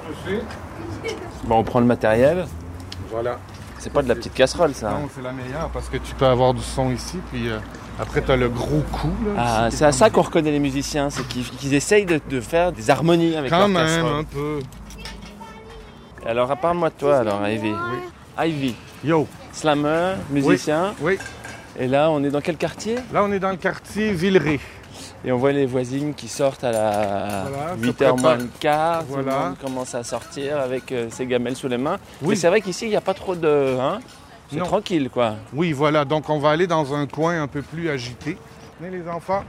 toucher. Bon, on prend le matériel. Voilà. C'est pas de la petite casserole, ça. Non, c'est la meilleure parce que tu peux avoir du son ici, puis après tu as le gros coup. Là, Ah, c'est à ça qu'on reconnaît les musiciens, c'est qu'ils essayent de faire des harmonies avec quand leur même, casserole. un peu. Alors, parle-moi de toi, alors, Ivy. Ivy, Yo. slammer, musicien. Oui. Et là, on est dans quel quartier? Là, on est dans le quartier Villeray. Et on voit les voisines qui sortent à la Voilà, 8h moins le quart. Tout le Voilà. monde commence à sortir avec ses gamelles sous les mains. Oui. Mais c'est vrai qu'ici, il n'y a pas trop de... Hein, c'est Non. tranquille, quoi. Oui, voilà. Donc, on va aller dans un coin un peu plus agité. Venez, les enfants.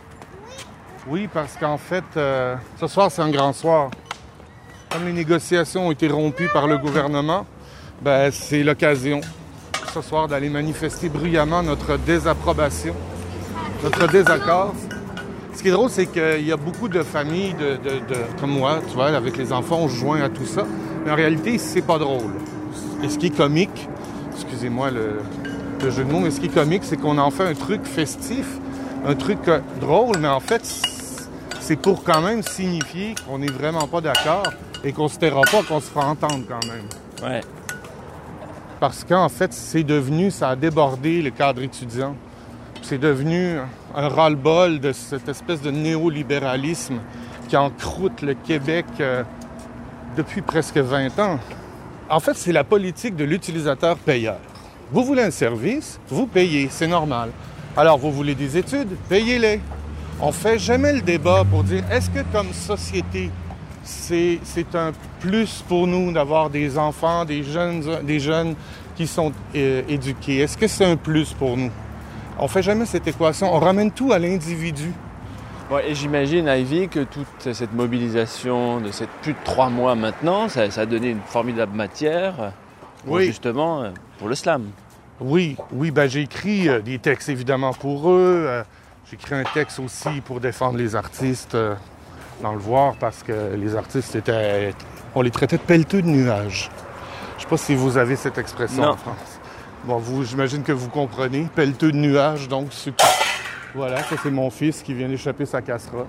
Oui, parce qu'en fait, ce soir, c'est un grand soir. Comme les négociations ont été rompues par le gouvernement, ben, c'est l'occasion ce soir d'aller manifester bruyamment notre désapprobation, notre désaccord. Ce qui est drôle, c'est qu'il y a beaucoup de familles comme moi, tu vois, avec les enfants, on se joint à tout ça. Mais en réalité, c'est pas drôle. Et ce qui est comique, excusez-moi le jeu de mots, mais ce qui est comique, c'est qu'on en fait un truc festif, un truc drôle, mais en fait, c'est pour quand même signifier qu'on n'est vraiment pas d'accord et qu'on se taira pas, qu'on se fera entendre quand même. Ouais. Parce qu'en fait, c'est devenu, ça a débordé le cadre étudiant. C'est devenu un ras-le-bol de cette espèce de néolibéralisme qui encroute le Québec depuis presque 20 ans. En fait, c'est la politique de l'utilisateur payeur. Vous voulez un service, vous payez, c'est normal. Alors, vous voulez des études, payez-les. On fait jamais le débat pour dire, est-ce que comme société, c'est un plus pour nous d'avoir des enfants, des jeunes qui sont éduqués? Est-ce que c'est un plus pour nous? On fait jamais cette équation. On ramène tout à l'individu. Ouais, et j'imagine, Ivy, que toute cette mobilisation de plus de 3 mois maintenant, ça a donné une formidable matière pour, Oui. justement pour le slam. Oui, ben j'ai écrit des textes évidemment pour eux. J'ai écrit un texte aussi pour défendre les artistes dans le Voir parce que les artistes on les traitait de pelleteux de nuages. Je sais pas si vous avez cette expression Non. en France. Bon, j'imagine que vous comprenez. Pelleteux de nuages, donc voilà, ça c'est mon fils qui vient d'échapper sa casserole.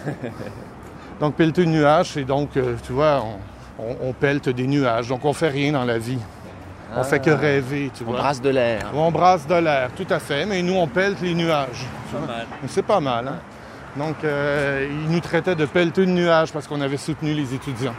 Donc pelleteux de nuages, c'est donc, tu vois, on pelte des nuages, donc on fait rien dans la vie. On fait que rêver, tu vois. On brasse de l'air. On brasse de l'air, tout à fait, mais nous on pelte les nuages. Pas mal. C'est pas mal, hein? Donc, ils nous traitaient de pelleteux de nuages parce qu'on avait soutenu les étudiants.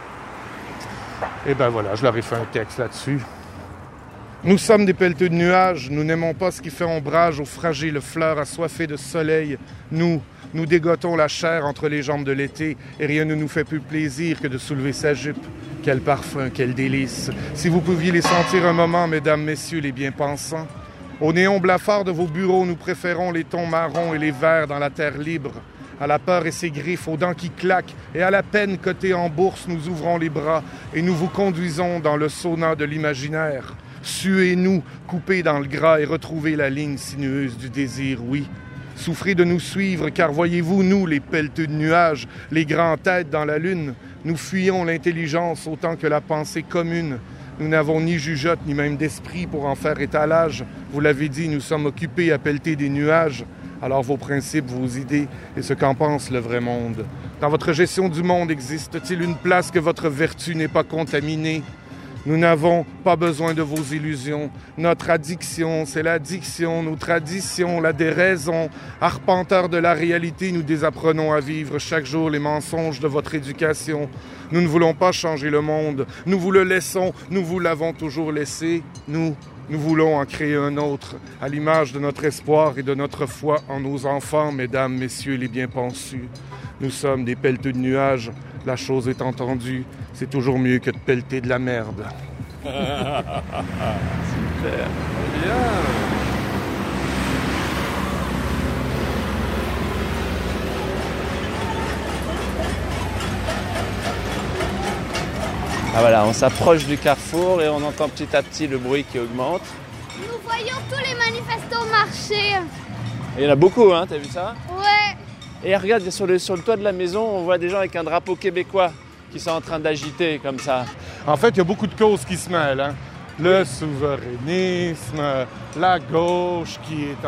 Et ben voilà, je leur ai fait un texte là-dessus. Nous sommes des pelleteux de nuages, nous n'aimons pas ce qui fait ombrage aux fragiles fleurs assoiffées de soleil. Nous dégotons la chair entre les jambes de l'été et rien ne nous fait plus plaisir que de soulever sa jupe. Quel parfum, quel délice. Si vous pouviez les sentir un moment, mesdames, messieurs, les bien-pensants. Au néon blafard de vos bureaux, nous préférons les tons marrons et les verts dans la terre libre. À la peur et ses griffes, aux dents qui claquent, et à la peine cotée en bourse, nous ouvrons les bras et nous vous conduisons dans le sauna de l'imaginaire. Suez-nous, coupez dans le gras et retrouvez la ligne sinueuse du désir, oui. Souffrez de nous suivre, car voyez-vous, nous, les pelleteux de nuages, les grands têtes dans la lune, nous fuyons l'intelligence autant que la pensée commune. Nous n'avons ni jugeote, ni même d'esprit pour en faire étalage. Vous l'avez dit, nous sommes occupés à pelleter des nuages. Alors vos principes, vos idées et ce qu'en pense le vrai monde. Dans votre gestion du monde, existe-t-il une place que votre vertu n'est pas contaminée? Nous n'avons pas besoin de vos illusions. Notre addiction, c'est l'addiction, nos traditions, la déraison. Arpenteurs de la réalité, nous désapprenons à vivre chaque jour les mensonges de votre éducation. Nous ne voulons pas changer le monde. Nous vous le laissons, nous vous l'avons toujours laissé. Nous voulons en créer un autre, à l'image de notre espoir et de notre foi en nos enfants, mesdames, messieurs les bien-pensus. Nous sommes des pelleteux de nuages. La chose est entendue. C'est toujours mieux que de pelleter de la merde. Super. Bien. Ah voilà, on s'approche du carrefour et on entend petit à petit le bruit qui augmente. Nous voyons tous les manifestants marcher. Et il y en a beaucoup, hein, t'as vu ça? Ouais. Et regarde, sur le toit de la maison, on voit des gens avec un drapeau québécois qui sont en train d'agiter comme ça. En fait, il y a beaucoup de causes qui se mêlent, hein? Le souverainisme, la gauche qui est